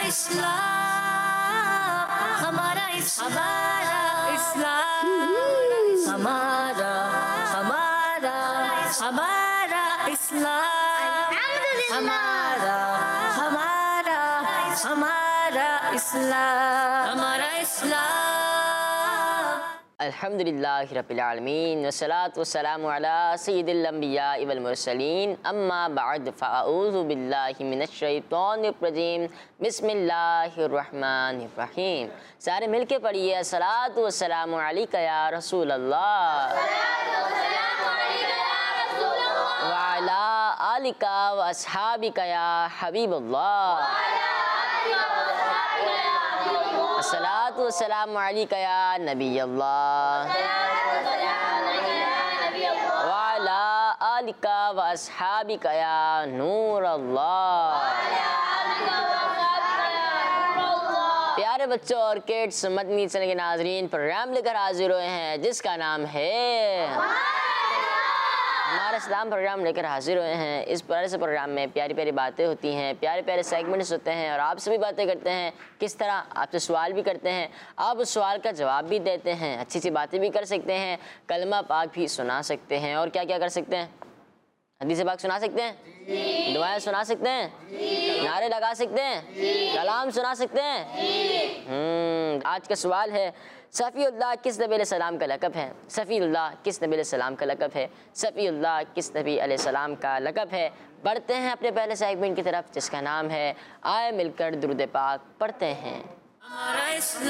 इस्लाम, हमारा इस्लाम, हमारा हमारा हमारा इस्लाम, हमारा हमारा हमारा इस्लाम, हमारा इस्लाम। अल्हम्दुलिल्लाहि रब्बिल आलमीन वस्सलातु वस्सलामु अला सय्यिदिल अंबिया वल मुरसलीन अम्मा बअद फ़अऊज़ु बिल्लाहि मिनश शैतानिर रजीम बिस्मिल्लाहिर रहमानिर रहीम। सारे मिलके पढ़िए अस्सलातु वस्सलामु अलैका या रसूल अल्लाह व अला आलिका व अस्हाबिका या हबीबल्लाह। अस्सलातु वस्सलामु अलैका या नबी अल्लाह व अला आलिका व अस्हाबिका या नूर अल्लाह। प्यारे बच्चों और किड्स, मदनी चैनल के नाज़रीन, प्रोग्राम लेकर हाजिर हुए हैं जिसका नाम है हमारा इस्लाम। प्रोग्राम लेकर हाजिर हुए हैं। इस प्यारे से प्रोग्राम में प्यारी प्यारी बातें होती हैं, प्यारे प्यारे सेगमेंट्स होते हैं और आपसे भी बातें करते हैं। किस तरह? आपसे सवाल भी करते हैं, आप उस सवाल का जवाब भी देते हैं, अच्छी सी बातें भी कर सकते हैं, कलमा पाक भी सुना सकते हैं और क्या क्या कर सकते हैं? हदीस पाक सुना सकते हैं, दुआएं सुना सकते हैं, नारे लगा सकते हैं, कलाम सुना सकते हैं। आज का सवाल है, सफ़ीउल्लाह किस नबी अलैहिस्सलाम का लक़ब है? सफ़ीउल्लाह किस नबी अलैहिस्सलाम का लक़ब है? सफ़ीउल्लाह किस नबी अलैहिस्सलाम का लक़ब है? बढ़ते हैं अपने पहले सेगमेंट की तरफ जिसका नाम है आए मिलकर दुरूद पाक पढ़ते हैं। हमारा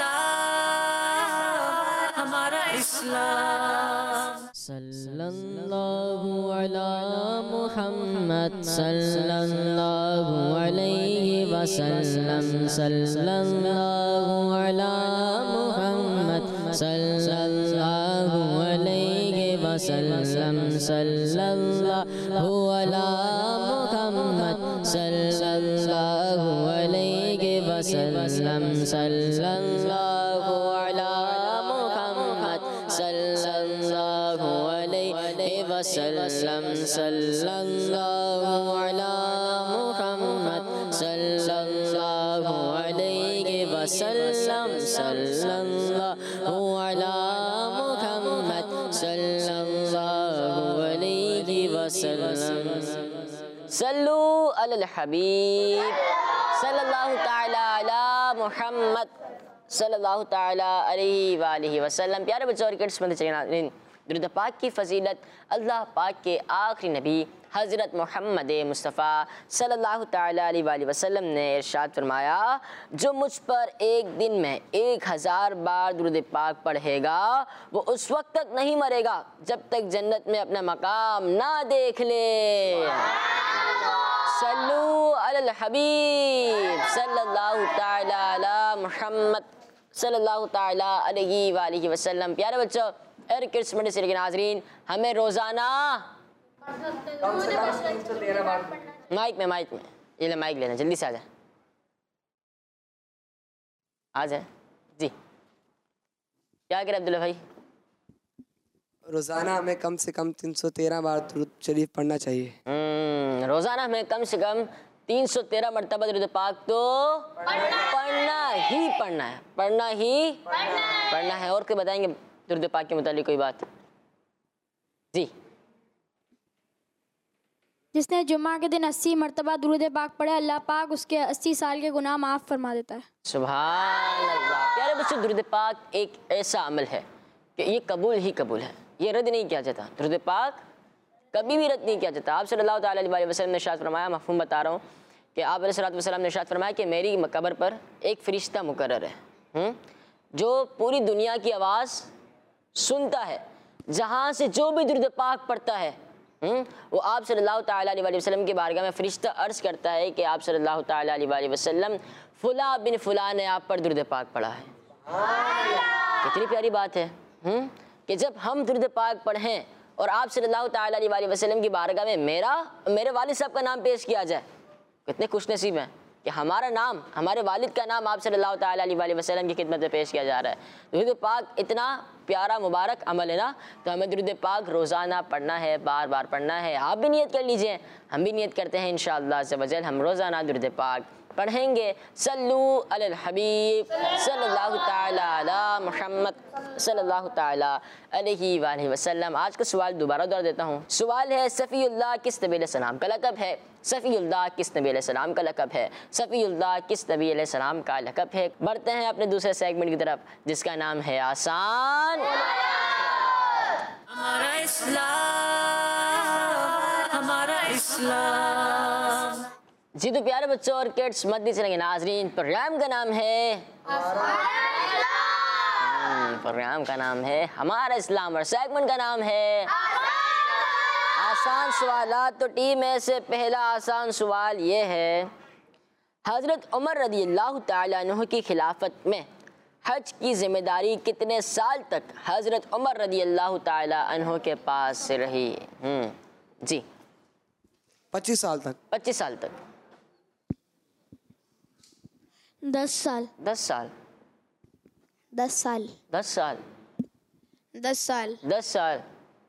इस्लाम, हमारा इस्लाम। सल्लल्लाहु अला मुहम्मद सल्लल्लाहु अलैहि वसल्लम, सल्लल्लाहु अला मुहम्मद सल्लल्लाहु अलैहि वसल्लम, सल्लल्लाहु अला मुहम्मद सल्लल्लाहु अलैहि वसल्लम, सल्लल्लाहु अला मुहम्मद सल्लल्लाहु अलैहि वसल्लम, सल्लल्लाहु अला मुहम्मद सल्लल्लाहु अलैहि वसल्लम, सल्लल्लाहु अला मुहम्मद सल्लल्लाहु अलैहि वसल्लम। सल्लू अलल हबीब सल्लल्लाहु ताला अला मुहम्मद सल्लल्लाहु ताला अलैहि वालिहि वसल्लम। प्यारे बच्चों और किड्स, दुरूद पाक की फ़जीलत अल्लाह पाक के आखिरी नबी हज़रत मोहम्मद मुस्तफ़ा सल्लल्लाहु ताला अलैहि वसल्लम ने इरशाद फरमाया, जो मुझ पर एक दिन में 1000 बार दुरूद पाक पढ़ेगा वो उस वक्त तक नहीं मरेगा जब तक जन्नत में अपना मकाम ना देख ले। सल्लू अलल हबीब सल्लल्लाहु ताला अला मुहम्मद सल्लल्लाहु ताला अलैहि वालिहि वसल्लम। प्यारे बच्चों और किड्स मंडे के नाज़रीन, हमें रोज़ाना माइक में ये ले माइक लेना, जल्दी से आ जाए जी। क्या करें अब्दुल्ला भाई? रोज़ाना हमें कम से कम 313 बार दुरूद शरीफ पढ़ना चाहिए। रोज़ाना हमें कम से कम 313 मरतबा दुरूद पाक तो पढ़ना है। और क्या बताएंगे दुरूद पाक के मुतालिक कोई बात? जी। जिसने जुम्मा के दिन 80 मरतबा दुरूद पाक पढ़े, अल्लाह पाक उसके 80 साल के गुनाह माफ़ फरमा देता है। सुभान अल्लाह। प्यारे बच्चों, दुरूद पाक एक ऐसा अमल है कि ये कबूल ही कबूल है, ये रद्द नहीं किया जाता। दुरूद पाक कभी भी रद्द नहीं किया जाता। आप सल्लल्लाहु अलैहि वसल्लम ने इरशाद फरमाया, मफ़हूम बता रहा हूँ कि आप अलैहिस्सलातु वस्सलाम ने इरशाद फरमाया कि मेरी कब्र पर एक फ़रिश्ता मुकर्रर है जो पूरी दुनिया की आवाज़ सुनता है। जहाँ से जो भी दुरूद पाक पढ़ता है वो आप सल्लल्लाहु अलैहि वसल्लम के बारगाह में फ़रिश्ता अर्ज़ करता है कि आप सल्लल्लाहु अलैहि वसल्लम फ़ुला बिन फ़ुला ने आप पर दुरूद पाक पढ़ा है। कितनी प्यारी बात है कि जब हम दुरूद पाक पढ़ें और आप सल्लल्लाहु अलैहि वसल्लम की बारगाह में मेरे वालिद साहब का नाम पेश किया जाए, कितने खुशनसीब हैं कि हमारा नाम, हमारे वालिद का नाम आप सल्लल्लाहु अलैहि वसल्लम की खिदमत में पेश किया जा रहा है। दुरूद पाक इतना प्यारा मुबारक अमल है ना, तो हमें दुरूद पाक रोज़ाना पढ़ना है, बार बार पढ़ना है। आप भी नियत कर लीजिए, हम भी नियत करते हैं इंशाअल्लाह अज़्ज़ व जल हम रोज़ाना दुरूद पाक पढ़ेंगे सल्लू अलल हबीब सल्लल्लाहु ताला अला मुहम्मद सल्लल्लाहु ताला अलैहि वालैहि वसल्लम। आज का सवाल दोबारा दोहरा देता हूँ। सवाल है सफ़ीउल्लाह किस नबी अलैहिस्सलाम का लक़ब है? सफ़ीउल्लाह किस नबी अलैहिस्सलाम का लक़ब है? सफ़ीउल्लाह किस नबी अलैहिस्सलाम का लक़ब है? बढ़ते हैं अपने दूसरे सेगमेंट की तरफ जिसका नाम है आसान। हमारा इस्लाम, हमारा इस्लाम। जी तो प्यारे बच्चों और किड्स मद्दी चलेंगे नाजरीन, प्रोग्राम का नाम है प्रोग्राम का नाम है हमारा इस्लाम और सेगमेंट का नाम है आसान सवालात। तो टीम में से पहला आसान सवाल ये है, हज़रत उमर रज़ी अल्लाह ताला अन्हु की खिलाफत में हज की जिम्मेदारी कितने साल तक हज़रत उमर रज़ी अल्लाह ताला अन्हु के पास रही? जी 25 साल तक। 25 साल तक। 10 साल। 10 साल। 10 साल। 10 साल। 10 साल। 10 साल।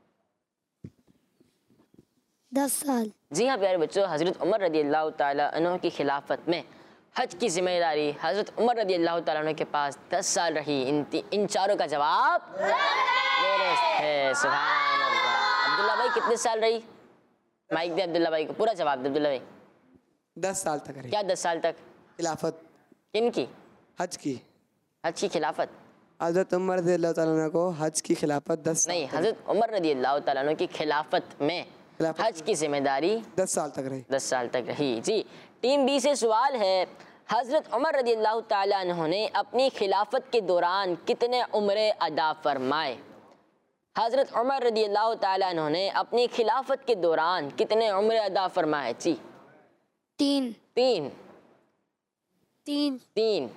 10 साल। जी हाँ प्यारे बच्चों, हज़रत उमर रज़ी अल्लाह ताला अन्हु की खिलाफत में हज की जिम्मेदारी हज़रत उमर रज़ी अल्लाह ताला अन्हु के पास 10 साल रही। इन चारों का जवाब दुरुस्त है। सुभान अल्लाह। अब्दुल्ला भाई कितने साल रही? माइक दे अब्दुल्ला भाई को, पूरा जवाब दे अब्दुल्ला भाई। 10 साल तक रही क्या 10 साल तक? खिलाफत किन की? हज की। हज की खिलाफत हज़रत उमर रज़ी अल्लाह ताला अन्हु को हज की खिलाफत 10 साल नहीं, तक- हज़रत उमर रज़ी अल्लाह ताला अन्हु की खिलाफत में खिलाफत हज की जिम्मेदारी 10 साल तक रही। 10 साल तक रही। जी टीम बी से सवाल है, हज़रत उमर रज़ी अल्लाह ताला अन्हु ने अपनी खिलाफत के दौरान कितने उम्रे अदा फरमाए? हज़रत उमर रज़ी अल्लाह ताला अन्हु ने अपनी खिलाफत के दौरान कितने उम्रे अदा फरमाए? जी 3। 3। 3। 3।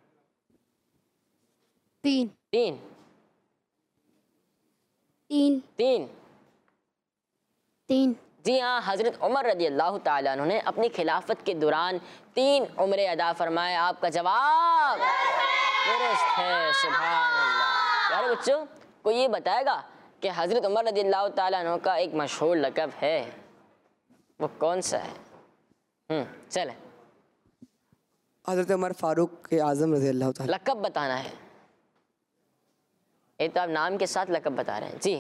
3। 3। 3। 3। 3। जी हाँ, हज़रत उमर रज़ी अल्लाह ताला अन्हु ने अपनी खिलाफत के दौरान 3 उम्रे अदा फरमाए। आपका जवाब दुरुस्त है। सुभान अल्लाह। प्यारे बच्चों, कोई ये बताएगा कि हज़रत उमर रज़ी अल्लाह ताला अन्हु का एक मशहूर लक़ब है, वो कौन सा है? चलें, हज़रत उमर फ़ारूक के आज़म रज़ी अल्लाह ताला। लक़ब बताना है। ये तो आप नाम के साथ लक़ब बता रहे हैं। जी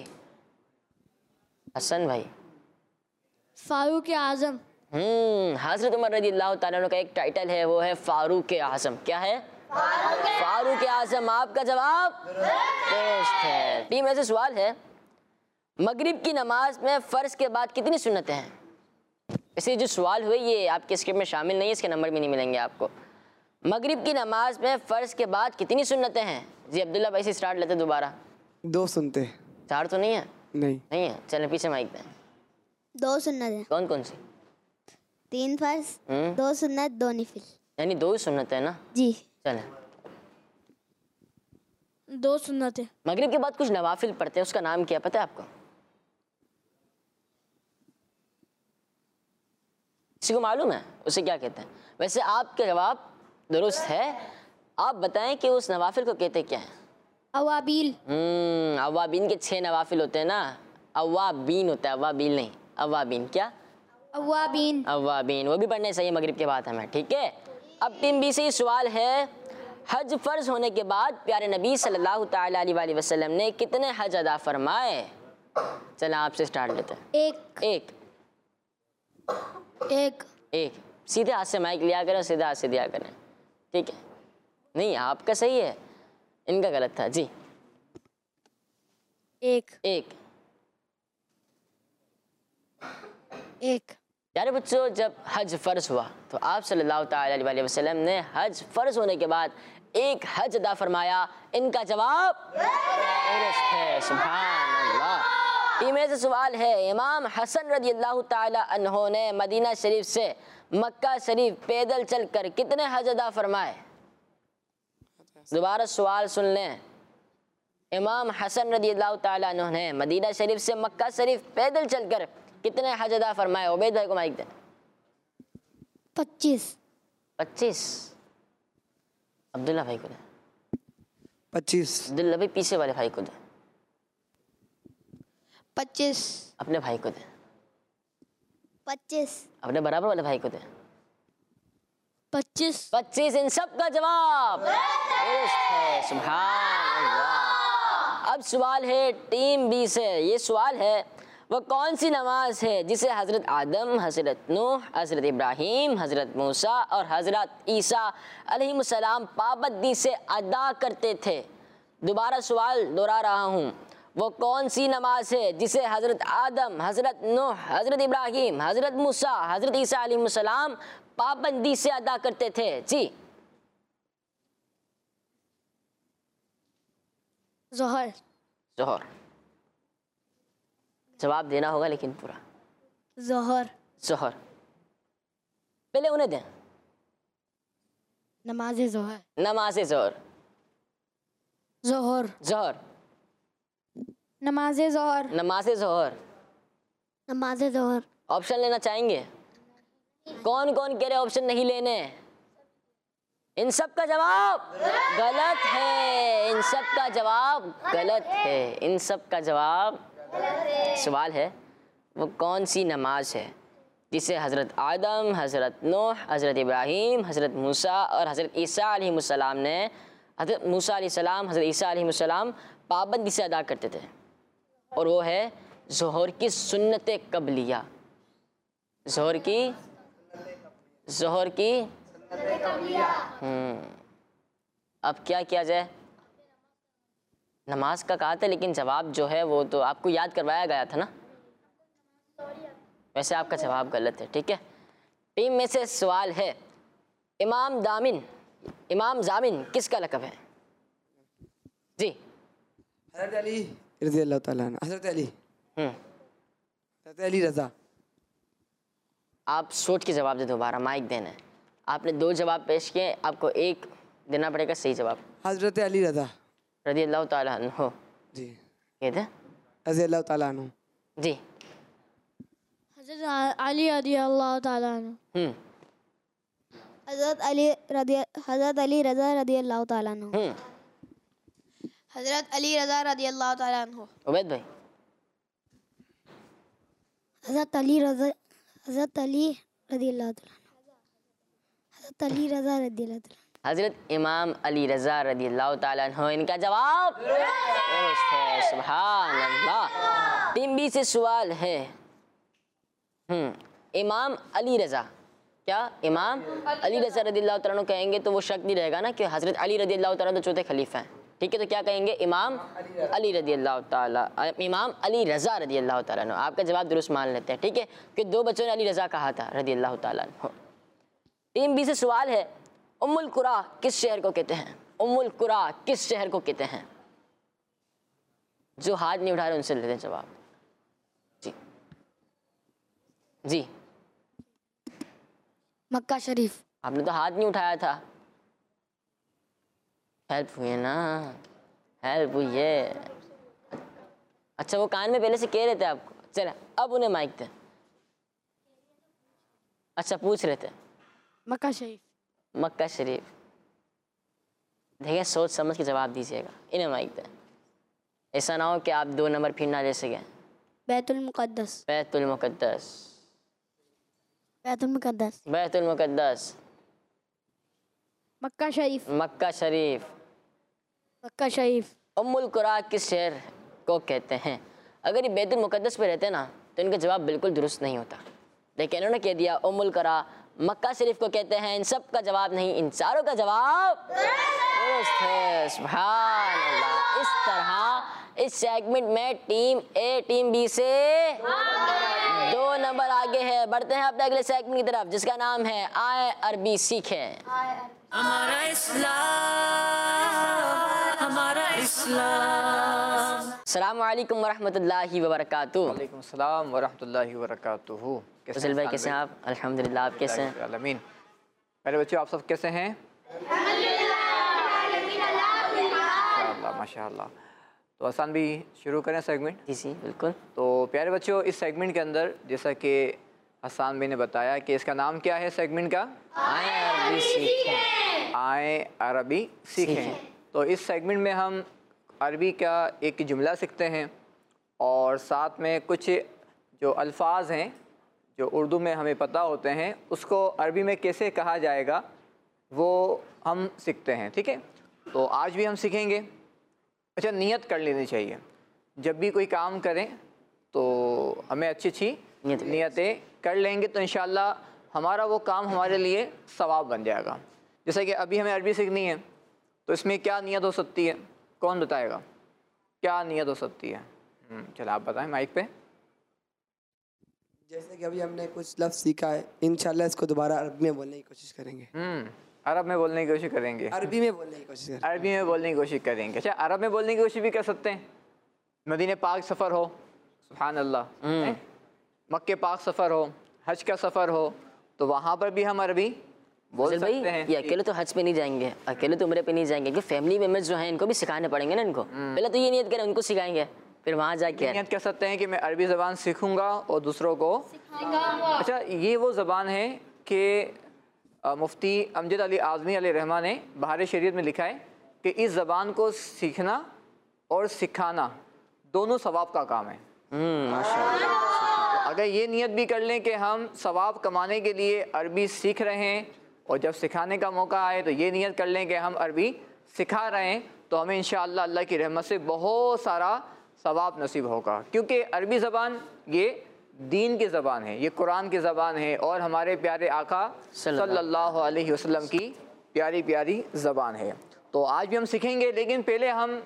हसन भाई। फारूक आज़म। हज़रत उमर रज़ी अल्लाह ताला अन्हु का एक टाइटल है, वो है फ़ारूक आज़म। क्या है? फ़ारूक आज़म। आपका जवाब दुरुस्त है। टीम ऐसे सवाल है, मगरिब की नमाज में फ़र्ज़ के बाद कितनी सुन्नतें हैं? इसे जो सवाल हुए ये आपके स्क्रिप्ट में शामिल नहीं है, इसके नंबर भी नहीं मिलेंगे आपको। मगरिब की नमाज में फ़र्ज़ के बाद कितनी सुन्नतें हैं? जी अब्दुल्ला भाई से स्टार्ट लेते दोबारा। 2 सुनते। 4 तो नहीं है? नहीं। नहीं है। चलें पीछे माइक दें। 2 सुन्नत है। कौन कौन सी? 3 फर्ज, 2 सुन्नत, 2 नफिल। यानी 2 ही सुन्नत है ना? जी। चलें। 2 सुन्नतें। मगरिब के बाद कुछ नवाफिल पढ़ते हैं, उसका नाम क्या पता है आपको? किसी को मालूम है उसे क्या कहते हैं? वैसे आपका जवाब दुरुस्त है। आप बताएं कि उस नवाफिल को कहते क्या हैं? अवाबील। अवाबीन के 6 नवाफिल होते हैं ना। अवाबीन होता है, अवाबील नहीं। अवाबीन। क्या? अवाबीन। अवाबीन। वो भी पढ़ने चाहिए मगरिब के बाद हमें, ठीक है। अब टीम बी से ही सवाल है, हज फ़र्ज होने के बाद प्यारे नबी सल्लल्लाहु ताला अलैहि वसल्लम ने कितने हज अदा फरमाए? चलें आपसे स्टार्ट लेते हैं। 1। 1। 1। 1। सीधे हाथ से माइक लिया करें, सीधे हाथ से दिया करें, ठीक है? नहीं, आपका सही है, इनका गलत था। जी 1। 1। 1। प्यारे बच्चों, जब हज फ़र्ज हुआ तो आप सल्लल्लाहु ताला अलैहि वसल्लम ने हज फ़र्ज होने के बाद 1 हज अदा फरमाया। इनका जवाब दुरुस्त है। सुभान अल्लाह। टीम से सवाल है, इमाम हसन रज़ी अल्लाह ताला अन्हो ने मदीना शरीफ से मक्का शरीफ पैदल चलकर कितने हज अदा फरमाए? दोबारा सवाल सुन लें। इमाम हसन रज़ी अल्लाह ताला अन्हो ने मदीना शरीफ से मक्का शरीफ पैदल चलकर कितने हज अदा फरमाए? उबैद भाई को माइक दें। 25। 25। अब्दुल्ला भाई को दें। 25। अब्दुल्ला भाई पीछे वाले भाई को दें। 25। अपने भाई को दें। 25। अपने बराबर वाले भाई को दें। 25। 25 इन सब का जवाब दुरुस्त है। सुभान अल्लाह। अब सवाल है टीम बी से। ये सवाल है वो कौन सी नमाज है जिसे हज़रत आदम, हज़रत नूह, हज़रत इब्राहीम, हज़रत मूसा और हज़रत ईसा अलैहिमुस्सलाम पाबंदी से अदा करते थे। दोबारा सवाल दोहरा रहा हूँ, वो कौन सी नमाज है जिसे हज़रत आदम, हज़रत नूह, हज़रत इब्राहीम, हज़रत मूसा, हज़रत ईसा अलैहिमुस्सलाम पाबंदी से अदा करते थे? जी। ज़ोहर। ज़ोहर। जवाब देना होगा लेकिन पूरा। ज़ोहर। ज़ोहर। पहले उन्हें दें। नमाज ज़ोहर। नमाज ज़ोहर। ज़ोहर। ज़ोहर। नमाज ज़ोहर। नमाज ज़ोहर। नमाज ज़ोहर। ऑप्शन लेना चाहेंगे? कौन कौन कह रहे ऑप्शन नहीं लेने? इन सब का जवाब गलत है। इन सब का जवाब गलत है। इन सब का जवाब सवाल है वो कौन सी नमाज है जिसे हज़रत आदम, हज़रत नूह, हज़रत इब्राहीम, हज़रत मूसा और हज़रत ईसा अलैहिमुस्सलाम ने हज़रत मूसा अलैहिस्सलाम, हज़रत ईसा अलैहिमुस्सलाम पाबंदी से अदा करते थे, और वो है ज़ोहर की सुन्नत क़ब्लिया। ज़ोहर की अब क्या किया जाए? नमाज का कहा था लेकिन जवाब जो है वो तो आपको याद करवाया गया था ना। वैसे आपका जवाब गलत है। ठीक है, टीम में से सवाल है इमाम जामिन किसका लक़ब है? जी। हज़रत अली रज़ी अल्लाह ताला अन्हु। हज़रत अली रज़ा। आप सोच के जवाब दे, दोबारा माइक देना है। आपने 2 जवाब पेश किए, आपको एक देना पड़ेगा सही जवाब। हज़रत अली रज़ा रज़ी अल्लाह ताला अन्हु। जी। ये थे रज़ी अल्लाह ताला अन्हु। जी। हज़रत अली रज़ी अल्लाह ताला अन्हु। हज़रत अली रज़ा रज़ी अल्लाह ताला अन्हु। हज़रत अली रज़ा रज़ी अल्लाह ताला अन्हु। उबैद भाई। हज़रत अली रज़ा रज़ी अल्लाह ताला अन्हु। हज़रत अली रज़ा रज़ी अल्लाह ताला। हज़रत इमाम अली रज़ा रज़ी अल्लाह ताला अन्हु इनका जवाब दुरुस्त है। सुभान अल्लाह। टीम बी से सवाल है इमाम अली रज़ा, क्या इमाम अली रज़ा रज़ी अल्लाह ताला अन्हु कहेंगे तो वो शक नहीं रहेगा ना कि हज़रत अली रज़ी अल्लाह ताला अन्हु तो चौथे खलीफा हैं। ठीक है, तो क्या कहेंगे? इमाम अली रज़ी अल्लाह ताला, इमाम अली रज़ा रज़ी अल्लाह ताला अन्हु। आपका जवाब दुरुस्त मान लेते हैं। ठीक है, कि 2 बच्चों ने अली रज़ा कहा था रज़ी अल्लाह ताला अन्हु। टीम बी से सवाल है उम्मुल कुरा किस शहर को कहते हैं? उम्मुल कुरा किस शहर को कहते हैं? जो हाथ नहीं उठा रहे उनसे लेते हैं जवाब। जी। जी। मक्का शरीफ। आपने तो हाथ नहीं उठाया था। हेल्प हुई है ना, हेल्प हुई है। अच्छा, वो कान में पहले से कह रहे थे आपको। चले अब उन्हें माइक दे। अच्छा, पूछ रहे थे मक्का शरीफ। मक्का शरीफ। देखिए, सोच समझ के जवाब दीजिएगा। इन्हें माइक दें, ऐसा ना हो कि आप 2 नंबर फिर ना ले सकें। बैतुल मुक़द्दस। बैतुल मुक़द्दस। बैतुल मुक़द्दस। बैतुल मुक़द्दस। मक्का शरीफ। मक्का शरीफ। मक्का शरीफ। उम्मुल कुरा किस शहर को कहते हैं? अगर ये बैतुल मुक़द्दस पे रहते ना तो इनका जवाब बिल्कुल दुरुस्त नहीं होता, लेकिन इन्होंने कह दिया उम्मुल कुरा मक्का शरीफ को कहते हैं। इन सब का जवाब नहीं, इन चारों का जवाब दुरुस्त है। सुभान अल्लाह। इस तरह इस सेगमेंट में टीम ए टीम बी से 2 नंबर आगे है। बढ़ते हैं अपने अगले सेगमेंट की तरफ जिसका नाम है आए अरबी सीखें। हमारा इस्लाम, हमारा इस्लाम। अस्सलामु अलैकुम वरहमतुल्लाहि वबरकातुहू। वालेकुम सलाम वरहमतुल्लाहि वबरकातुहू। फजल भाई कैसे हैं आप? अल्हम्दुलिल्लाह, आप कैसे हैं? आमीन। मेरे बच्चों, आप सब कैसे हैं? माशाअल्लाह माशाअल्लाह। तो आसान भी शुरू करें सेगमेंट। जी जी बिल्कुल। तो प्यारे बच्चों, इस सेगमेंट के अंदर जैसा कि हसान भाई ने बताया कि इसका नाम क्या है सेगमेंट का? आए अरबी सीखें। आए अरबी सीखें। तो इस सेगमेंट में हम अरबी का एक जुमला सीखते हैं और साथ में कुछ जो अल्फाज हैं जो उर्दू में हमें पता होते हैं उसको अरबी में कैसे कहा जाएगा वो हम सीखते हैं, ठीक है। तो आज भी हम सीखेंगे। अच्छा, नियत कर लेनी चाहिए जब भी कोई काम करें, तो हमें अच्छी अच्छी नियतें कर लेंगे तो इंशाअल्लाह हमारा वो काम हमारे लिए सवाब बन जाएगा। जैसे कि अभी हमें अरबी सीखनी है, तो इसमें क्या नियत हो सकती है, कौन बताएगा क्या नियत हो सकती है? चलो आप बताएं माइक पे। जैसे कि अभी हमने कुछ लफ्ज़ सीखा है, इंशाल्लाह इसको दोबारा अरबी में बोलने की कोशिश करेंगे। अरब में बोलने की कोशिश करेंगे, अरबी में बोलने की कोशिश करेंगे। अरबी में बोलने की कोशिश करेंगे। अच्छा, अरब में बोलने की कोशिश भी कर सकते हैं। मदीने पाक सफ़र हो, सुभान अल्लाह, मक्के पाक सफ़र हो, हज का सफ़र हो, तो वहाँ पर भी हम अरबी बोल सकते हैं। ये अकेले तो हज पे नहीं जाएंगे, अकेले तो उम्रे पे नहीं जाएंगे, क्योंकि फैमिली मेम्बर्स जो हैं इनको भी सिखाने पड़ेंगे ना। इनको पहले तो ये नियत करें, उनको सिखाएंगे, फिर वहाँ जाके नियत कर सकते हैं कि मैं अरबी ज़बान सीखूंगा और दूसरों को। अच्छा, ये वो ज़बान है कि मुफ्ती अमजद अली आज़मी अलैहि रहमा ने बहार शरीयत में लिखा है कि इस ज़बान को सीखना और सिखाना दोनों सवाब का काम है। माशाअल्लाह। अगर ये नियत भी कर लें कि हम सवाब कमाने के लिए अरबी सीख रहे हैं, और जब सिखाने का मौका आए तो ये नियत कर लें कि हम अरबी सिखा रहे हैं, तो हमें इंशाअल्लाह अल्लाह की रहमत से बहुत सारा सवाब नसीब होगा। क्योंकि अरबी ज़बान ये दीन की ज़बान है, ये कुरान की ज़बान है, और हमारे प्यारे आका सल्लल्लाहु अलैहि वसल्लम की प्यारी प्यारी ज़बान है। तो आज भी हम सीखेंगे, लेकिन पहले हम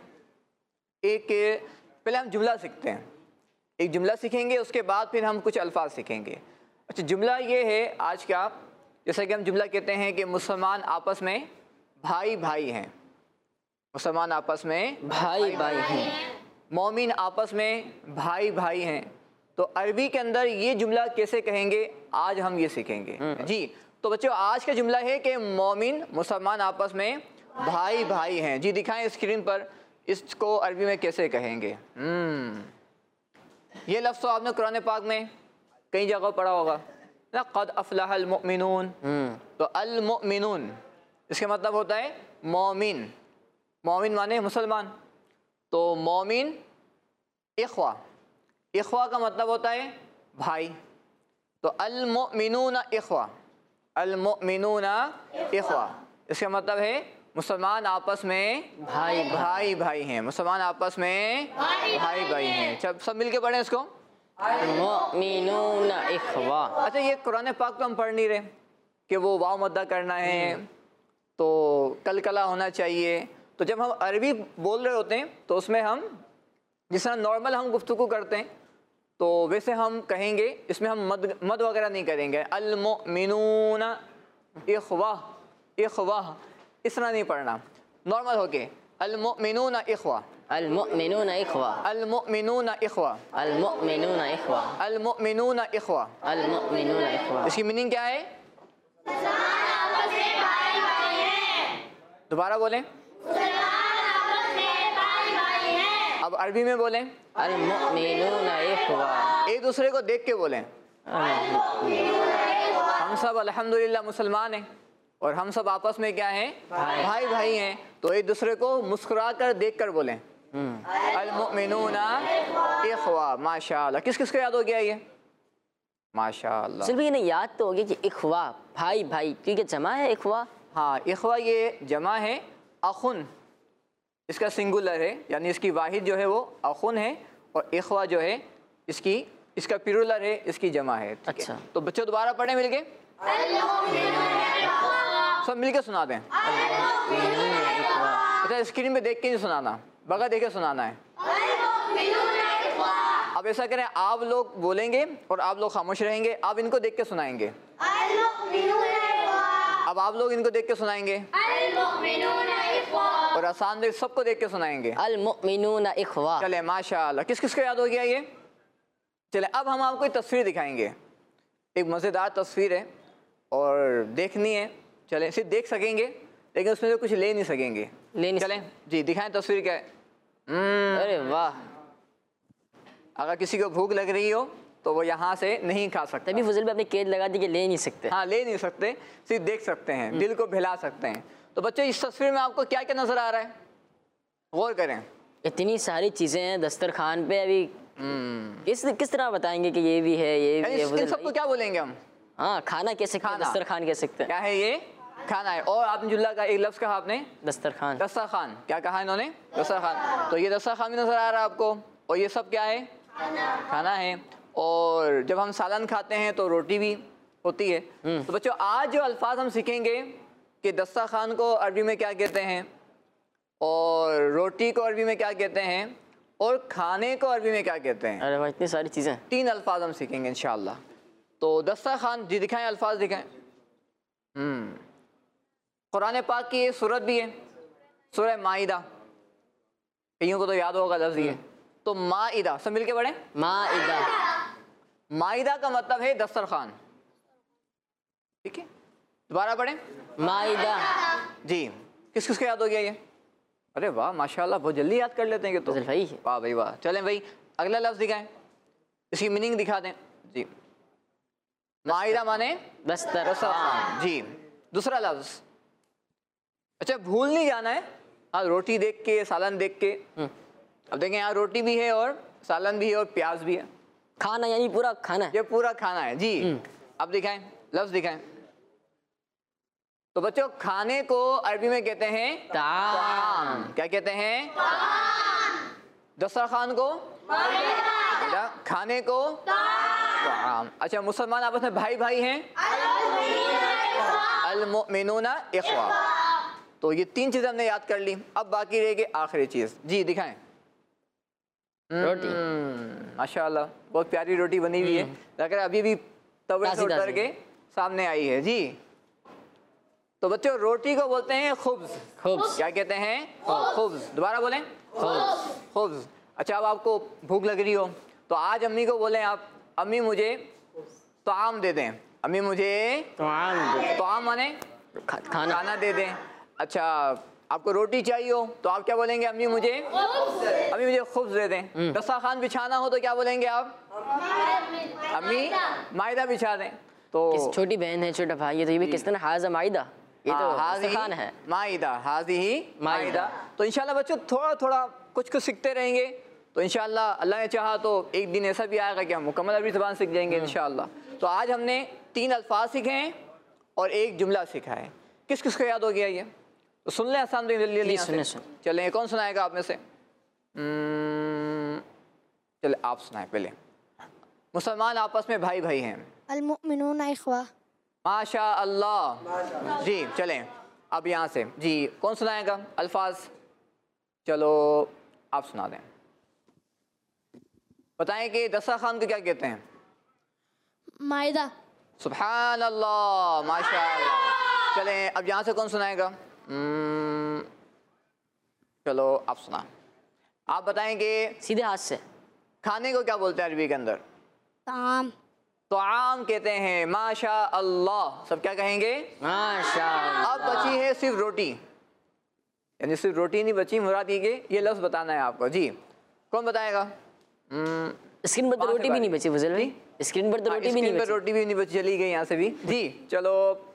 जुमला सीखते हैं। एक जुमला सीखेंगे, उसके बाद फिर हम कुछ अल्फाज सीखेंगे। अच्छा, जुमला ये है आज का, जैसे कि हम जुमला कहते हैं कि मुसलमान आपस में भाई भाई हैं, मुसलमान आपस में भाई भाई हैं, मोमिन आपस में भाई भाई हैं। तो अरबी के अंदर ये जुमला कैसे कहेंगे, आज हम ये सीखेंगे जी। तो बच्चों, आज का जुमला है कि मोमिन मुसलमान आपस में भाई भाई हैं। जी दिखाएं स्क्रीन पर, इसको अरबी में कैसे कहेंगे। ये लफ्ज़ तो आपने कुरान पाक में कई जगह पढ़ा होगा ना, क़द अफ़लहल मुमिनून। तो अल मुमिनून इसका मतलब होता है मोमिन, मोमिन माने मुसलमान। तो मोमिन इख्वा, इख्वा का मतलब होता है भाई। तो अल मुमिनून इख्वा, अल मुमिनून इख्वा इसका मतलब है मुसलमान आपस में भाई भाई भाई हैं, मुसलमान आपस में भाई भाई हैं। सब मिलके पढ़ें इसको, मुमिनून इख्वा। अच्छा, ये कुरान पाक तो हम पढ़ नहीं रहे कि वो वाव मद्दा करना है, तो कलकला होना चाहिए। तो जब हम अरबी बोल रहे होते हैं तो उसमें हम जिस तरह नॉर्मल हम गुफ्तगू करते हैं, तो वैसे हम कहेंगे, इसमें हम मद वगैरह नहीं करेंगे। अल मुमिनून इख्वा, इख्वा इस तरह नहीं पढ़ना, नॉर्मल होके अल मुमिनून इख्वा, अल मुमिनून इख्वा, अल मुमिनून इख्वा, अल मुमिनून इख्वा, अल मुमिनून इख्वा। अल मुमिनून इख्वा। इसकी मीनिंग क्या है? दोबारा बोलें, अब अरबी में बोलें, अल मुमिनून इख्वा। एक दूसरे को देख के बोलें। हम सब अल्हम्दुलिल्लाह मुसलमान हैं, और हम सब आपस में क्या हैं, भाई भाई हैं। तो एक दूसरे को मुस्कुरा कर देख कर बोलें, अल मुमिनून इख्वा। माशाअल्लाह, किस किस को याद हो गया ये? माशाअल्लाह। सिर्फ ये नहीं याद तो होगी कि इख्वा भाई भाई, क्योंकि जमा है इख्वा। हाँ, इख्वा ये जमा है, अखुन इसका सिंगुलर है, यानी इसकी वाहिद जो है वो अखुन है, और इख्वा जो है इसका प्लूरल है, इसकी जमा है। अच्छा, तो बच्चों दोबारा पढ़ें मिलके, सब मिलके सुना दें। अच्छा, स्क्रीन पे देख के नहीं सुनाना, बगैर देखे सुनाना है। अब ऐसा करें, आप लोग बोलेंगे और आप लोग खामोश रहेंगे, आप इनको देख के सुनाएंगे। अब आप लोग इनको देख के सुनाएंगे, और आसान देख सबको देख के सुनाएंगे। अल मुमिनून इख्वा। चले, माशाअल्लाह, किस किस को याद हो गया ये? चले, अब हम आपको एक तस्वीर दिखाएंगे, एक मज़ेदार तस्वीर है और देखनी है। चलें, सिर्फ देख सकेंगे लेकिन उसमें से कुछ ले नहीं सकेंगे। चलें जी, दिखाएं तस्वीर क्या है। अरे वाह, अगर किसी को भूख लग रही हो तो वो यहाँ से नहीं खा सकता। तभी फजल पे अपनी कैद लगा दी कि ले नहीं सकते। हाँ, ले नहीं सकते, सिर्फ देख सकते हैं, दिल को बहला सकते हैं। तो बच्चों, इस तस्वीर में आपको क्या क्या नज़र आ रहा है, गौर करें। इतनी सारी चीज़ें हैं दस्तरखान पे, अभी किस तरह बताएंगे कि ये भी है, ये भी है। इन सबको क्या बोलेंगे हम? हाँ, खाना कह सकते हैं, दस्तरखान कह सकते हैं। क्या है ये? खाना है। और आपने जुल्ला का एक लफ्ज़ कहा आपने, दस्तरखान। दस्तरखान। क्या कहा इन्होंने? दस्तरखान। तो ये दस्तरखान भी नज़र आ रहा है आपको, और ये सब क्या है? खाना है। और जब हम सालन खाते हैं तो रोटी भी होती है। तो बच्चों आज जो अल्फाज हम सीखेंगे कि दस्तरखान को अरबी में क्या कहते हैं, और रोटी को अरबी में क्या कहते हैं, और खाने को अरबी में क्या कहते हैं। अरे वाह, इतनी सारी चीज़ें। 3 अल्फाज हम सीखेंगे इंशाअल्लाह। तो दस्तरखान जी दिखाएं, अल्फाज दिखाएं। कुरान पाक की एक सूरत भी है, सूरह माइदा। कईयों को तो याद होगा लफ्ज़ ये। तो माइदा सब मिलके पढ़ें। माइदा। माइदा का मतलब है दस्तरखान। ठीक है, दोबारा पढ़ें। माइदा। जी, किस किस को याद हो गया ये? अरे वाह माशाल्लाह, बहुत जल्दी याद कर लेते हैं ये तो। फजल भाई। वाह भाई वाह। चलें भाई अगला लफ्ज़ दिखाएं, इसकी मीनिंग दिखा दें जी। माइदा माने दस्तरखान। जी, दूसरा लफ्ज़। अच्छा, भूल नहीं जाना है। हाँ, रोटी देख के, सालन देख के। अब देखें यहाँ रोटी भी है और सालन भी है और प्याज भी है। खाना यानी पूरा खाना है। ये पूरा खाना है जी। अब दिखाएं, लफ्ज़ दिखाएं। तो बच्चों खाने को अरबी में कहते हैं ताम। क्या कहते हैं? दस्तरखान को बेटा, खाने को ताम। अच्छा, मुसलमान आपस में भाई भाई हैं, अल मुमिनूना इख्वा। तो ये 3 चीज़ें हमने याद कर ली। अब बाकी रहेगी आखिरी चीज़। जी दिखाएं। रोटी। माशाल्लाह, बहुत प्यारी रोटी बनी हुई है। लग रहा है अभी भी तवे से उतर के सामने आई है जी। तो बच्चों रोटी को बोलते हैं खुब्ज। खुब्ज। क्या कहते हैं? खुब्ज। दोबारा बोलें, खुब्ज। अच्छा, अब आपको भूख लग रही हो तो आज अम्मी को बोलें आप, अम्मी मुझे ताम दे दें। अम्मी मुझे ताम माने खाना दे दें। अच्छा, आपको रोटी चाहिए हो तो आप क्या बोलेंगे? अम्मी मुझे खुब्ज दे दें। दस्तरखान बिछाना हो तो क्या बोलेंगे आप? अम्मी माइदा बिछा दें। तो छोटी बहन है, छोटा भाई है, तो ये भी किस तरह हाज़ा माइदा, ये तो दस्तरखान है। माइदा, हाज़ी ही माइदा। तो इंशाल्लाह बच्चों थोड़ा थोड़ा कुछ कुछ सीखते रहेंगे तो इंशाल्लाह अल्लाह ने चाहा तो एक दिन ऐसा भी आएगा कि हम मुकम्मल अरबी ज़बान सीख जाएंगे इंशाल्लाह। तो आज हमने 3 अल्फाज सीखे हैं और 1 जुमला सीखा है। किस किस को याद हो गया ये? तो सुन लें आसान जल्दी। चलें, कौन सुनाएगा आप में से? चले आप सुनाएं पहले। मुसलमान आपस में भाई भाई हैं। अल मुमिनूना इख्वा। माशा अल्लाह जी। चलें अब यहाँ से जी, कौन सुनाएगा अल्फाज? चलो आप सुना दें। बताएं कि दस्तरखान को क्या कहते हैं? माइदा। सुभान अल्लाह, माशा अल्लाह। चलें अब यहाँ से कौन सुनाएगा? चलो आप सुना। आप बताएंगे सीधे हाथ से खाने को क्या बोलते हैं अरबी के अंदर? ताम। तो आम कहते हैं। माशा अल्लाह। सब क्या कहेंगे? माशाअल्लाह। अब बची है सिर्फ रोटी, यानी सिर्फ रोटी नहीं बची, मुराद ये लफ्ज़ बताना है आपको जी। कौन बताएगा? स्क्रीन पर तो रोटी भी नहीं बची फजल भाई, स्क्रीन पर तो रोटी भी नहीं बची। रोटी भी नहीं बची, चली गई यहाँ से भी जी। चलो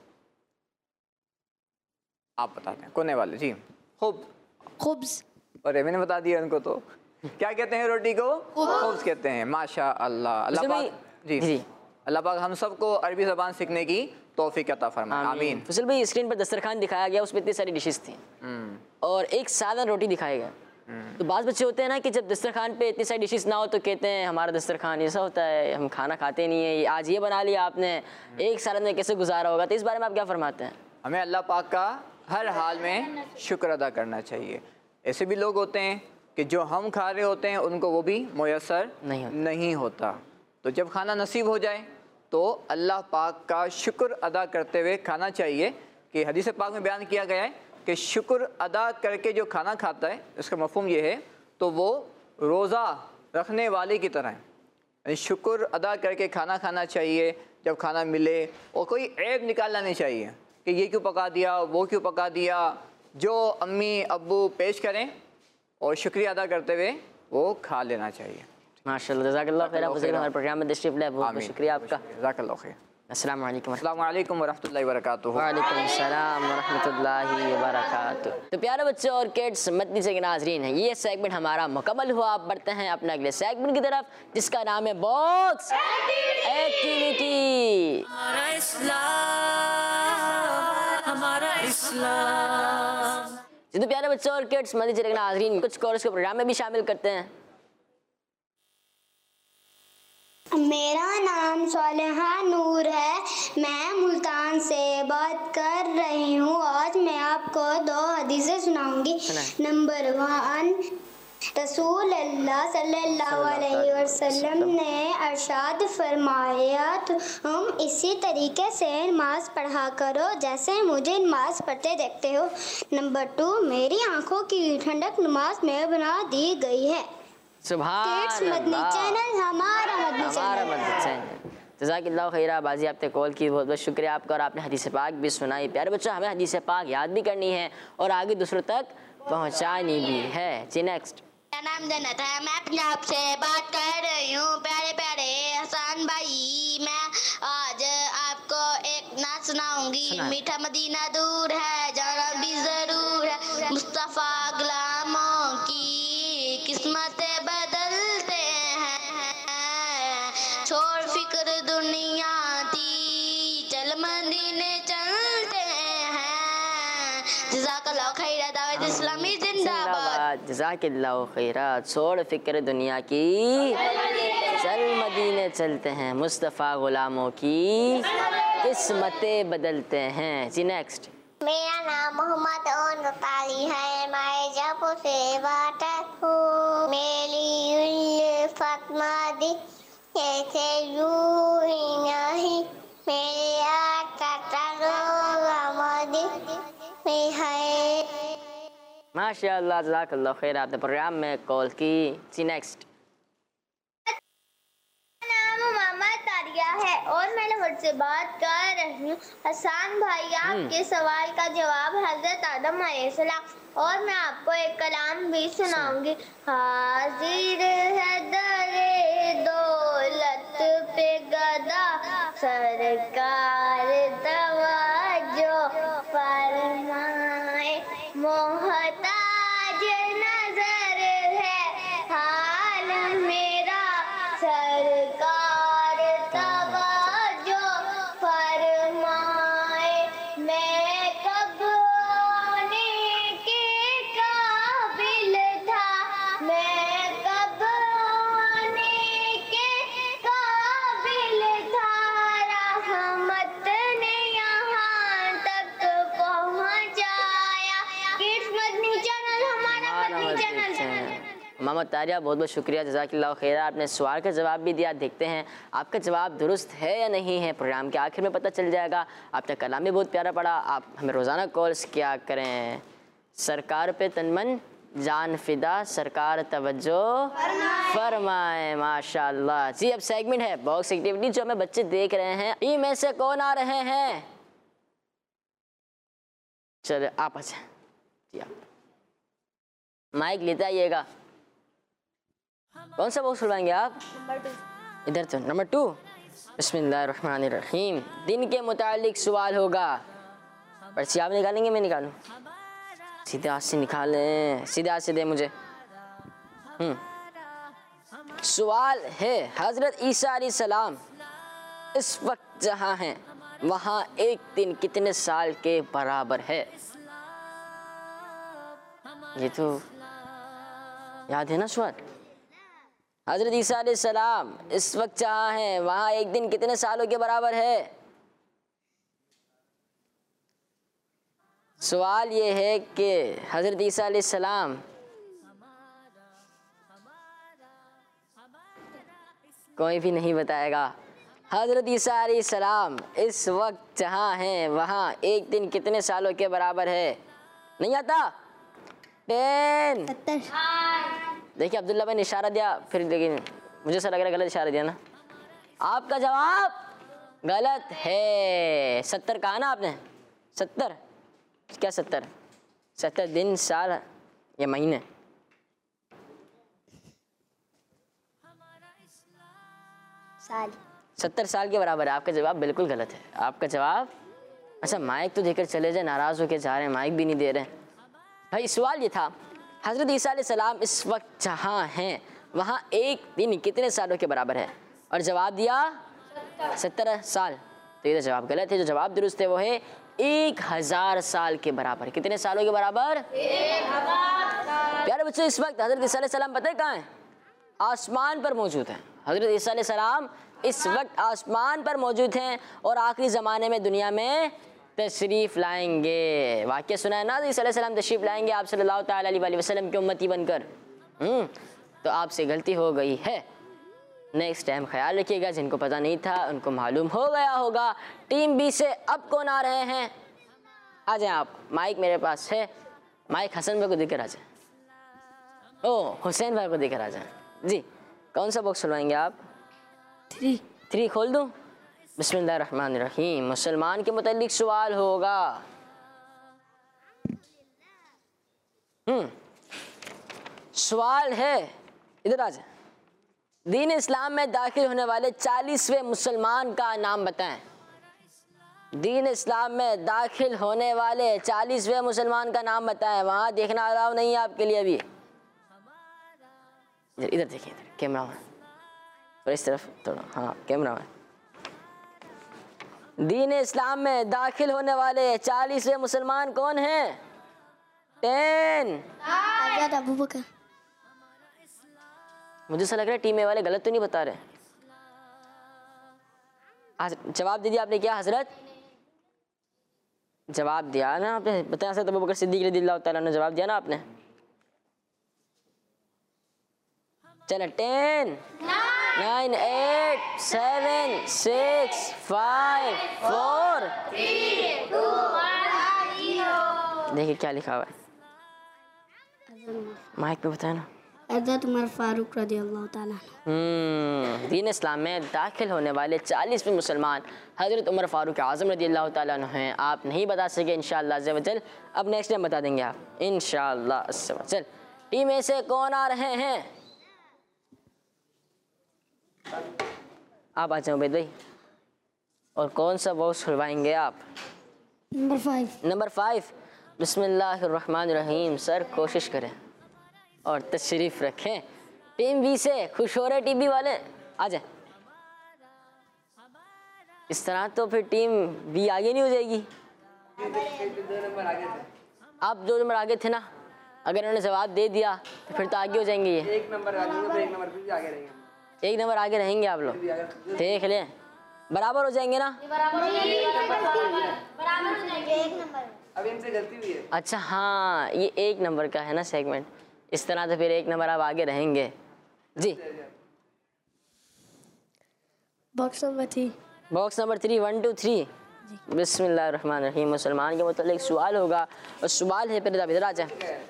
आप बताते हैं कोने वाले जी। खुब्ज। अरे मैंने बता दिया उनको। तो क्या कहते हैं रोटी को? खुब्ज कहते हैं। माशा अल्लाह। अल्लाह पाक जी, अल्लाह पाक हम सबको अरबी ज़बान सीखने की तौफीक अता फरमाए, आमीन। फजल भाई स्क्रीन पर दस्तरखान दिखाया गया, उसमें इतनी सारी डिशेस थी और एक सादा रोटी दिखाया गया। तो बाज़ बच्चे होते हैं ना कि जब दस्तरखान पे इतनी सारी डिशेस ना हो तो कहते हैं हमारा दस्तरखान ऐसा होता है, हम खाना खाते नहीं है, आज ये बना लिया आपने, एक साल में कैसे गुजारा होगा। तो इस बारे में आप क्या फरमाते हैं? हमें अल्लाह पाक का हर हाल में शुक्र अदा करना चाहिए। ऐसे भी लोग होते हैं कि जो हम खा रहे होते हैं उनको वो भी मुयस्सर नहीं होता। तो जब खाना नसीब हो जाए तो अल्लाह पाक का शुक्र अदा करते हुए खाना चाहिए। कि हदीस पाक में बयान किया गया है कि शुक्र अदा करके जो खाना खाता है, इसका मफ़हूम ये है तो वो रोज़ा रखने वाले की तरह है। यानी शुक्र अदा करके खाना खाना चाहिए जब खाना मिले, और कोई ऐब निकालना नहीं चाहिए कि ये क्यों पका दिया, वो क्यों पका दिया। जो अम्मी अब्बू पेश करें और शुक्रिया अदा करते हुए वो खा लेना चाहिए। माशाअल्लाह, जज़ाकल्लाह खैर। हमारे प्रोग्राम में तशरीफ़ लाए, बहुत बहुत शुक्रिया आपका। जज़ाकल्लाह खैर। अस्सलाम वालेकुम वरहमतुल्लाहि वबरकातुहू। वालेकुम सलाम वरहमतुल्लाहि वबरकातुहू। तो प्यारे बच्चों और किड्स मदनी से नाज़रीन हैं, ये सेगमेंट हमारा मुकम्मल हुआ। आप बढ़ते हैं अपने अगले सेगमेंट की तरफ जिसका नाम है बॉक्स एक्टिविटी। हमारा इस्लाम, हमारा इस्लाम। जी तो प्यारे बच्चों और किड्स, मज़ीद चलेगा नाज़रीन, कुछ कोर्स के प्रोग्राम में भी शामिल करते हैं। मेरा नाम सालेहा नूर है, मैं मुल्तान से बात कर रही हूँ। आज मैं आपको 2 हदीसें सुनाऊंगी। नंबर 1, रसूल अल्लाह सल्लल्लाहु अलैहि वसल्लम ने अरशाद फरमाया, तुम इसी तरीके से नमाज पढ़ा करो जैसे मुझे नमाज पढ़ते देखते हो। नंबर 2, मेरी आंखों की ठंडक नमाज में बना दी गई है। किड्स मदनी चैनल, हमारा मदनी चैनल। जज़ाकिल्लाह खैरा बाजी, आपने कॉल की, बहुत बहुत शुक्रिया आपका, और आपने हदीस पाक भी सुनाई। प्यारे बच्चों, हमें हदीस पाक याद भी करनी है और आगे दूसरों तक पहुंचानी भी है। जी नेक्स्ट। मेरा नाम जन्नत है, मैं पंजाब से बात कर रही हूँ। प्यारे प्यारे हसन भाई, मैं आज आपको एक नात सुनाऊंगी। मीठा मदीना दूर है, जाना भी जरूर है, मुस्तफ़ा गुलामों की किस्मतें बदलते हैं। छोड़ फिक्र दुनिया की, चल मदीने चलते हैं। जज़ाकल्लाह खैरा, दावत इस्लामी जिंदाबाद। जज़ाकिल्लाह खैरा, छोड़ फिक्र दुनिया की, चल मदीने चलते हैं, मुस्तफ़ा गुलामों की किस्मतें बदलते हैं। जी नेक्स्ट। मेरा नाम मोहम्मद उनताली है, मैं जयपुर से बात हूँ। मेरी उल्फत मादी ऐसे यूं ही नहीं, मेरे आका मोदी में है। माशाअल्लाह, जज़ाकल्लाह खैर, आपने प्रोग्राम में कॉल की। जी नेक्स्ट। मोहम्मद तारिया है और मैं लाहौर से बात कर रही हूँ। हसन भाई, आपके सवाल का जवाब हजरत आदम अलैहिस्सलाम। और मैं आपको एक कलाम भी सुनाऊंगी। हाजिर है दरे दौलत पे गदा, सरकार तवज्जो फरमाए, मोहताज नजर है हाल मेरा, सरकार तवज्जो फरमाए। मैं कब आने के काबिल था, मैं कब आने के काबिल था, रहमत ने यहाँ तक पहुँचाया। किड्स मदनी चैनल, हमारा मदनी चैनल। मोहम्मद तारिया, बहुत बहुत शुक्रिया, जज़ाकिल्लाह खैरा, आपने सवाल का जवाब भी दिया। देखते हैं आपका जवाब दुरुस्त है या नहीं है, प्रोग्राम के आखिर में पता चल जाएगा। आपका कलाम भी बहुत प्यारा पड़ा। आप हमें रोज़ाना कॉल्स क्या करें। सरकार पे तनमन जान फिदा, सरकार तवज्जो फरमाए। माशाअल्लाह। जी अब सेगमेंट है बॉक्स एक्टिविटी, जो हमें बच्चे देख रहे हैं। ई में से कौन आ रहे हैं? चले आप अच्छा जी, आप माइक लेते आइएगा। कौन सा बॉक्स खुलवाएंगे आप? इधर तो नंबर 2। बिस्मिल्लाहिर्रहमानिर्रहीम। दिन के मुतालिक सवाल होगा। पर्ची आप निकालेंगे, मैं निकालूं? सीधे हाथ से निकालें, सीधे हाथ से दे मुझे। सवाल है, हजरत ईसा अलैहिस्सलाम इस वक्त जहाँ हैं वहाँ एक दिन कितने साल के बराबर है? ये तो याद है ना सवाल? हजरत ईसा अलैहिस्सलाम इस वक्त जहाँ हैं वहाँ एक दिन कितने सालों के बराबर है? सवाल ये है कि हजरत ईसा अलैहिस्सलाम कोई भी नहीं बताएगा। हजरत ईसा अलैहिस्सलाम इस वक्त जहाँ हैं वहाँ एक दिन कितने सालों के बराबर है? नहीं आता? 10। देखिए अब्दुल्ला भाई ने इशारा दिया फिर, लेकिन मुझे ऐसा लग रहा है गलत इशारा दिया ना। आपका जवाब गलत है। 70 कहा ना आपने? 70 क्या? 70 दिन, साल या महीने? साल। 70 साल के बराबर है। आपका जवाब बिल्कुल गलत है। आपका जवाब, अच्छा माइक तो देकर चले जाए, नाराज़ होकर जा रहे हैं, माइक भी नहीं दे रहे हैं भाई। सवाल ये था, हज़रत ईसा अलैहिस्सलाम इस वक्त जहाँ हैं वहाँ एक दिन कितने सालों के बराबर है? और जवाब दिया 70 साल। तो ये तो जवाब गलत है। जो जवाब दुरुस्त है वो है 1000 साल के बराबर। कितने सालों के बराबर? 1000। प्यारे बच्चों, इस वक्त हज़रत ईसा अलैहिस्सलाम पता है कहाँ हैं? आसमान पर मौजूद हैं। हज़रत ईसा अलैहिस्सलाम इस वक्त आसमान पर मौजूद हैं और आखिरी ज़माने में दुनिया में तशरीफ़ लाएंगे। वाक़या सुना है ना, ईसा अलैहिस्सलाम तशरीफ़ लाएंगे आप सल्लल्लाहु ताला अलैहि वसल्लम की उम्मती बनकर। तो आपसे गलती हो गई है, नेक्स्ट टाइम ख्याल रखिएगा। जिनको पता नहीं था उनको मालूम हो गया होगा। टीम बी से अब कौन आ रहे हैं? आ जाएं आप, माइक मेरे पास है। माइक हसन भाई को देकर आ जाए। ओ हुसैन भाई को देकर आ जाए जी। कौन सा बॉक्स खुलवाएंगे आप? 3 खोल दूं? बिस्मिल्लाहिर्रहमानिर्रहीम। मुसलमान के मुताल्लिक सवाल होगा। सवाल है, इधर आ जाए। दीन इस्लाम में दाखिल होने वाले 40वें मुसलमान का नाम बताएं। दीन इस्लाम में दाखिल होने वाले 40वें मुसलमान का नाम बताएं। वहां देखना अलाउ नहीं है आपके लिए अभी। इधर देखिए, इधर कैमरा में और इस तरफ थोड़ा, हाँ कैमरा में। दीन इस्लाम में दाखिल होने वाले 40वें मुसलमान कौन हैं? 10। अबू बकर। मुझे ऐसा लग रहा है टीम ए वाले गलत तो नहीं बता रहे। जवाब दे दिया आपने क्या हजरत? जवाब दिया ना आपने, बताया हज़रत अबू बकर सिद्दीक़ रज़ियल्लाहु ताला अन्हु जवाब दिया ना आपने। चलो 10 9 8 7 6 5 4 3 2 1। देखिए क्या लिखा हुआ है माइक पे, बताया ना। हज़रत उमर फारूक रज़ियल्लाहु ताला अन्हु। दीन इस्लाम में दाखिल होने वाले 40वें मुसलमान हज़रत उमर फ़ारूक आज़म रज़ियल्लाहु ताला अन्हु हैं। आप नहीं बता सके इंशाअल्लाह अज़्ज़ा वजल, अब नेक्स्ट टाइम बता देंगे आप इंशाअल्लाह अज़्ज़ा वजल। टीम ए से कौन आ रहे हैं? आप आ जाओ उबैद भाई। और कौन सा बॉक्स खुलवाएंगे आप? नंबर 5। बिस्मिल्लाहिर्रहमानिर्रहीम। सर कोशिश करें और तशरीफ़ रखें। टीम बी से खुश हो रहे टीबी वाले, आ जाए। इस तरह तो फिर टीम बी आगे नहीं हो जाएगी। 2 नंबर आगे थे आप 2 नंबर आगे थे ना, अगर उन्होंने जवाब दे दिया तो फिर तो आगे हो जाएंगे ये। 1 नंबर आगे होंगे, तो 1 नंबर फिर भी आगे रहेंगे। 1 नंबर आगे रहेंगे आप लोग, देख लें बराबर हो जाएंगे ना। अब इनसे गलती हुई है। अच्छा हाँ, ये 1 नंबर का है ना सेगमेंट, इस तरह तो फिर 1 नंबर आप आगे रहेंगे जी। Box number 3। Box number 3 1 2 3। बिस्मिल्लाहिर्रहमानिर्रहीम। मुसलमान के मुताल्लिक सवाल होगा और सवाल है, पहले इधर आ जाए।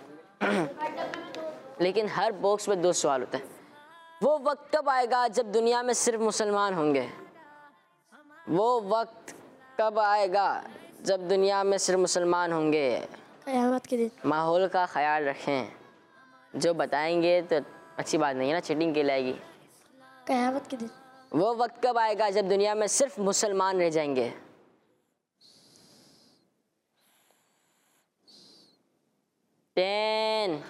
लेकिन हर बॉक्स में 2 सवाल होते हैं। वो वक्त कब आएगा जब दुनिया में सिर्फ मुसलमान होंगे? वो वक्त कब आएगा जब दुनिया में सिर्फ मुसलमान होंगे? क़यामत के दिन। माहौल का ख्याल रखें, जो बताएंगे तो अच्छी बात नहीं है ना, चीटिंग के लाएगी। क़यामत के दिन। वो वक्त कब आएगा जब दुनिया में सिर्फ मुसलमान रह जाएंगे? 10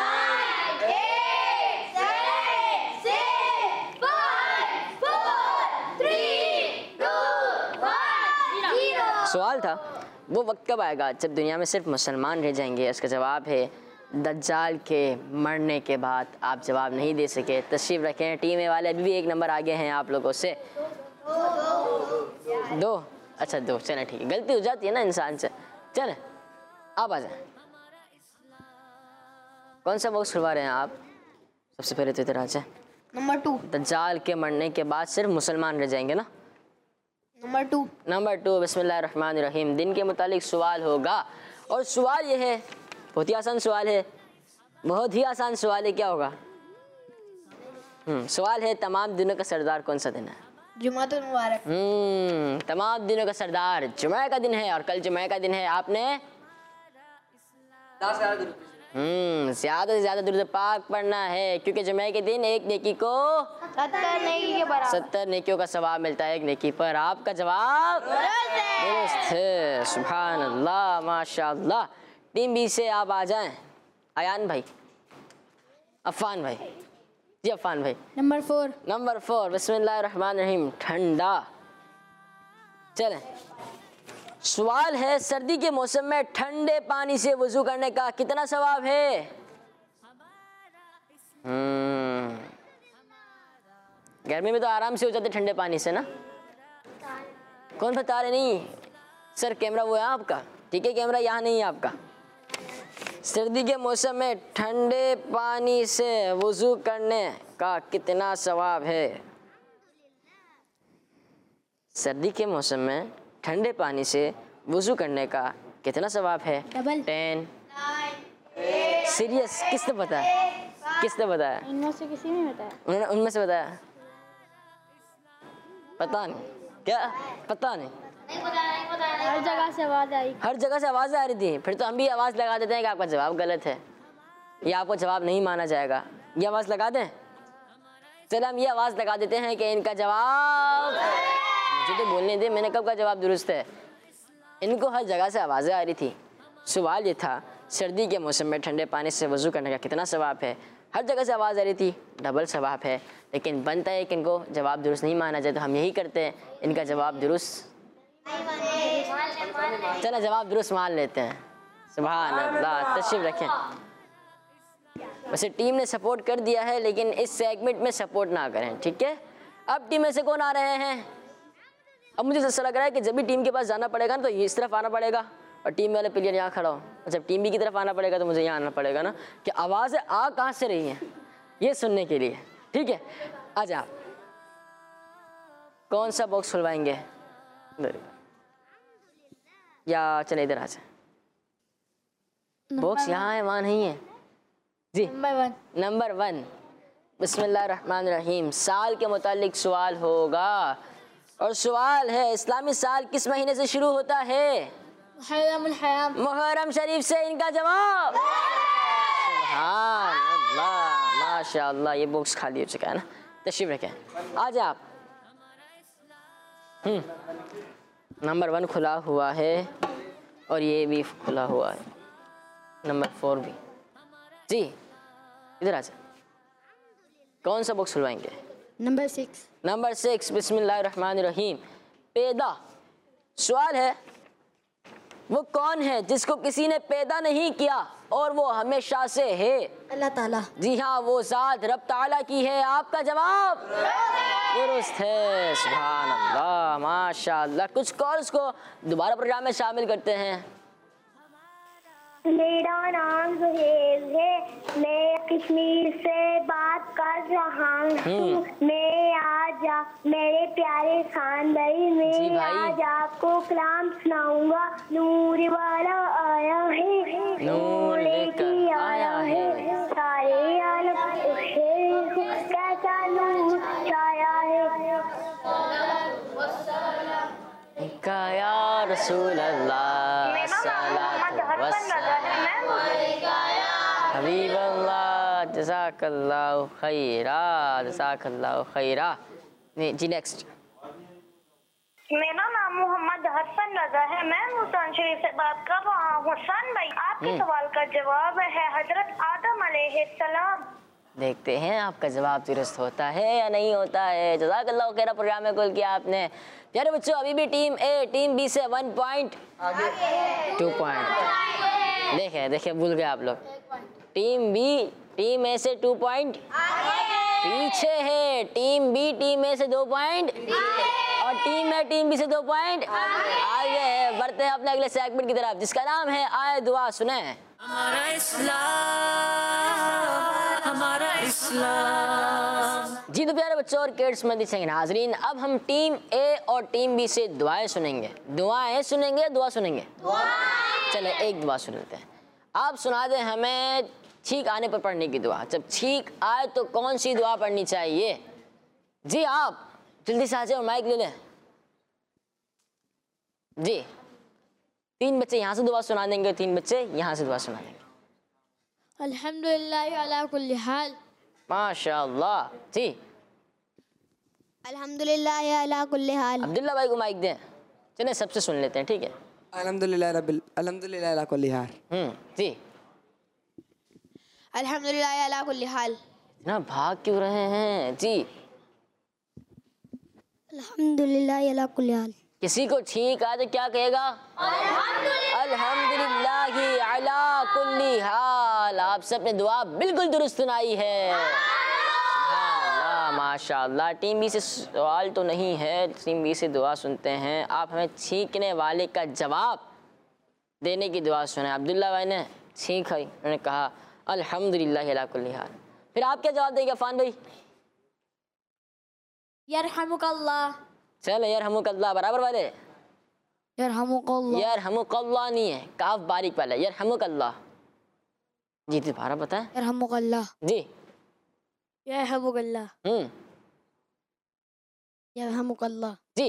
सवाल था वो वक्त कब आएगा जब दुनिया में सिर्फ मुसलमान रह जाएंगे। इसका जवाब है दज्जाल के मरने के बाद। आप जवाब नहीं दे सके, तशरीफ़ रखें। टीम ए वाले अभी भी 1 नंबर आगे हैं आप लोगों से। 2 अच्छा 2 चलें ठीक है, गलती हो जाती है ना इंसान से। चलें आप आ जाए। कौन सा बॉक्स खुलवा रहे हैं आप? सबसे पहले तो इधर आ जाए। नंबर 2। दज्जाल के मरने के बाद सिर्फ मुसलमान रह जाएंगे ना। नंबर 2 बिस्मिल्लाहिर्रहमानिर्रहीम। दिन के मुतालिक सवाल होगा और सवाल ये है, बहुत ही आसान सवाल है, बहुत ही आसान सवाल है। क्या होगा? सवाल है तमाम दिनों का सरदार कौन सा दिन है? जुमातुल मुबारक। तमाम दिनों का सरदार जुमे का दिन है और कल जुमे का दिन है। आपने ज़्यादा से ज़्यादा दुरूद पाक पढ़ना है, क्योंकि जुमे के दिन एक नेकी को 70 नेकियों का सवाब मिलता है एक नेकी पर। आपका जवाब दुरुस्त है। सुभान अल्लाह, माशाअल्लाह। टीम बी से आप आ जाएं। अयान भाई, अफ़ान भाई जी, अफ़ान भाई। नंबर 4 बिस्मिल्लाहिर्रहमानिर्रहीम। ठंडा। चलें सवाल है सर्दी के मौसम में ठंडे पानी से वजू करने का कितना सवाब है? गर्मी में तो आराम से हो जाते ठंडे पानी से ना। कौन बता रहे? नहीं सर, कैमरा वो है आपका, ठीक है, कैमरा यहाँ नहीं है आपका। सर्दी के मौसम में ठंडे पानी से वजू करने का कितना सवाब है? सर्दी के मौसम में ठंडे पानी से वजू करने का कितना सवाब है? डबल। 10। सीरियस? किसने बताया? किसने बताया? इनमें से किसी ने बताया? उन्होंने उनमें से बताया? पता नहीं क्या, पता नहीं। हर जगह से आवाज़ आई। हर जगह से आवाज़ आ रही थी। फिर तो हम भी आवाज़ लगा देते हैं कि आपका जवाब गलत है, या आपको जवाब नहीं माना जाएगा। ये आवाज़ लगा दें? चलो हम ये आवाज़ लगा देते हैं कि इनका जवाब, मुझे तो बोलने दे, मैंने कब का जवाब दुरुस्त है। इनको हर जगह से आवाज़ें आ रही थी। सवाल ये था सर्दी के मौसम में ठंडे पानी से वज़ू करने का कितना सवाब है। हर जगह से आवाज़ आ रही थी, डबल सवाब है। लेकिन बनता है कि इनको जवाब दुरुस्त नहीं माना जाए, तो हम यही करते हैं, इनका जवाब दुरुस्त, चलो जवाब दुरुस्त मान लेते हैं। सुभान अल्लाह, तशरीफ रखें। वैसे टीम ने सपोर्ट कर दिया है, लेकिन इस सेगमेंट में सपोर्ट ना करें, ठीक है। अब टीम में से कौन आ रहे हैं? अब मुझे ऐसा लग रहा है कि जब भी टीम के पास जाना पड़ेगा ना, तो इस तरफ आना पड़ेगा और टीम वाले प्लेयर यहाँ खड़ा हो। जब टीम बी की तरफ आना पड़ेगा तो मुझे यहाँ आना पड़ेगा ना, कि आवाज़ें आ कहाँ से रही हैं ये सुनने के लिए, ठीक है। आजा, कौन सा बॉक्स खुलवाएंगे? या चले इधर आ जाए। बॉक्स यहाँ है, वहाँ नहीं है जी। नंबर 1। बिस्मिल्लाहिर्रहमानिर्रहीम। साल के मुतालिक सवाल होगा, और सवाल है इस्लामी साल किस महीने से शुरू होता है? मुहर्रम शरीफ से। इनका जवाब सुभान अल्लाह, माशाअल्लाह। ये बॉक्स खाली हो चुका है ना, तशरीफ रखें। आ जाए आप। नंबर 1 खुला हुआ है और ये भी खुला हुआ है, नंबर 4 भी। जी इधर आ जाए। कौन सा बॉक्स खुलवाएंगे? नंबर 6। नंबर 6। बिस्मिल्लाहिर्रहमानिर्रहीम। पैदा। सवाल है वो कौन है जिसको किसी ने पैदा नहीं किया और वो हमेशा से है? अल्लाह ताला। जी हाँ, वो ज़ात रब ताला की है। आपका जवाब दुरुस्त है। सुभान अल्लाह, माशाअल्लाह। कुछ कॉल्स को दोबारा प्रोग्राम में शामिल करते हैं। मेरा नाम सुहेल है, मैं कश्मीर से बात कर रहा हूँ। मैं आज मेरे प्यारे खान भाई, मैं आज आपको कलाम सुनाऊंगा। नूर वाला आया है, नूर लेके आया है, सारे आलम कैसा नूर छाया है। या रसूल अल्लाह, हबीब अल्लाह, जज़ाकल्लाहु खैरा, जज़ाकल्लाहु खैरा। जी नेक्स्ट। मेरा नाम मोहम्मद हसन रजा है, मैं मुल्तान शरीफ से बात कर रहा हूँ। हसन भाई, आपके सवाल का जवाब है हजरत आदम अलैहिस्सलाम। देखते हैं आपका जवाब दुरुस्त होता है या नहीं होता है। जज़ाकल्लाहु खैरा। प्रोग्राम में कॉल किया आपने। प्यारे बच्चों, अभी भी टीम ए टीम बी से 1 पॉइंट, 2 पॉइंट। देखे भूल गए आप लोग। टीम बी टीम ए से 2 पॉइंट पीछे है। टीम बी टीम ए से 2 पॉइंट और टीम ए टीम बी से 2 पॉइंट आगे है। बढ़ते हैं अपने अगले सेगमेंट की तरफ, जिसका नाम है आए दुआ सुने। हमारा इस्लाम, हमारा इस्लाम। जी तो प्यारे बच्चों और किड्स मदनी सिंह नाजरीन, अब हम टीम ए और टीम बी से दुआएं सुनेंगे। दुआएं सुनेंगे, दुआ सुनेंगे। चले एक दुआ सुन लेते हैं। आप सुना दें हमें छींक आने पर पढ़ने की दुआ। जब छींक आए तो कौन सी दुआ पढ़नी चाहिए? जी आप जल्दी से आ जाओ, माइक ले लें। जी 3 बच्चे यहाँ से दुआ सुना देंगे, 3 बच्चे यहाँ से दुआ सुना देंगे। अल्हम्दुलिल्लाह अला कुल्ली हाल। माशाअल्लाह। जी अल्हम्दुलिल्लाह अला कुल्ली हाल। अब्दुल्ला भाई को माइक दें। चलें सबसे सुन लेते हैं, ठीक है। अल्हम्दुलिल्लाह अला कुल्ली हाल। जी अल्हम्दुलिल्लाह अला कुल्ली हाल। ना भाग क्यों रहे हैं? जी अल्हम्दुलिल्लाह अला कुल्ली हाल। किसी को छींक आ तो क्या कहेगा? अल्हम्दुलिल्लाहि अला कुल्ली हाल। आप सब ने दुआ बिल्कुल दुरुस्त सुनाई है। माशाअल्लाह। टीम बी से सवाल तो नहीं है, टीम बी से दुआ सुनते हैं। आप हमें छींकने वाले का जवाब देने की दुआ सुनाए। अब्दुल्ला भाई ने छींक आई, उन्होंने कहा अल्हम्दुलिल्लाहि अला कुल्ली हाल। फिर आप क्या जवाब देंगे अफान भाई? यरहमुकल्लाह। चलो यरहमुकल्लाह बराबर वाले। यरहमुकल्लाह। यरहमुकल्लाह नहीं है, काफ बारीक वाला यरहमुकल्लाह। जी दोबारा बताएं। यरहमुकल्लाह। जी यरहमुकल्लाह। यरहमुकल्लाह। जी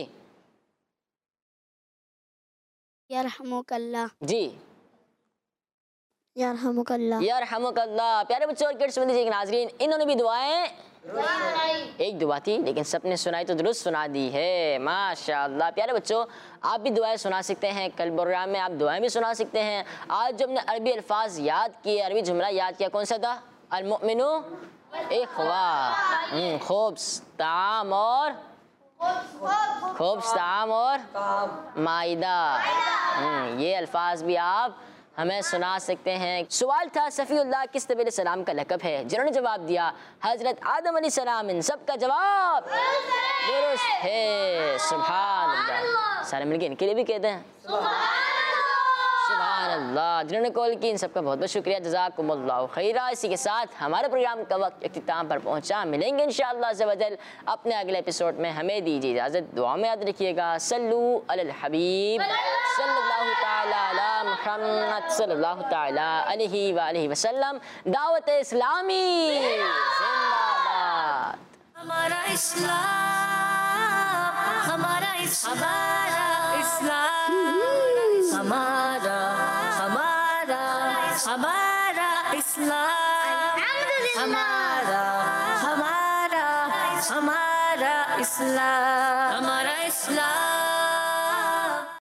यरहमुकल्लाह। जी यरहमुकल्लाह। यरहमुकल्लाह। प्यारे बच्चों और किड्स के नाज़रीन, इन्होंने भी दुआएं एक दुआ थी लेकिन सबने सुनाई तो दुरुस्त सुना दी है। माशाअल्लाह। प्यारे बच्चों आप भी दुआएं सुना सकते हैं, कल प्रोग्राम में आप दुआएं भी सुना सकते हैं। आज जो हमने अरबी अल्फाज याद किए, अरबी जुमला याद किया, कौन सा था? अल-मुअमिनु इख्वा। खुब्स ताम और माइदा। ये अल्फाज भी आप हमें सुना सकते हैं। सवाल था सफ़ीउल्लाह किस नबी अलैहिस्सलाम का लक़ब है? जिन्होंने जवाब दिया हज़रत आदम अलैहिस्सलाम। इन सब का जवाब दुरुस्त है। सुभान अल्लाह। सारे मिलके इनके लिए भी कहते हैं सुभान अल्लाह। जिन्होंने कॉल की इन सबका बहुत बहुत शुक्रिया, जज़ाकुमुल्लाहु खैरा। इसी के साथ हमारे प्रोग्राम का वक्त इख्तिताम पर पहुंचा। मिलेंगे इंशाअल्लाह अज़्ज़ व जल अपने अगले एपिसोड में। हमें दीजिए इजाज़त, दुआ में याद रखिएगा। सल्लू अलल हबीब सल्लल्लाहु ताला अला मुहम्मद सल्लल्लाहु ताला अलैहि व आलिहि वसल्लम। दावत इस्लामी जिंदाबाद। हमारा इस्लाम, हमारा इस्लाम, हमारा हमारा हमारा इस्लाम, हमारा हमारा हमारा इस्लाम, हमारा इस्लाम।